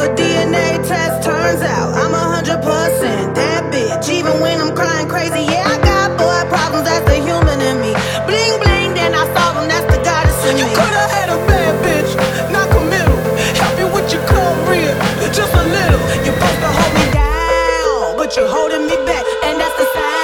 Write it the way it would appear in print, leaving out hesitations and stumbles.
A DNA test turns out I'm 100% that bitch. Even when I'm crying crazy, yeah, I got boy problems, that's the human in me. Bling bling, then I solve them, that's the goddess in me. You could've had a bad bitch, not committal. Help you with your career, just a little. You're supposed to hold me down, but you're holding me back, and that's the sign.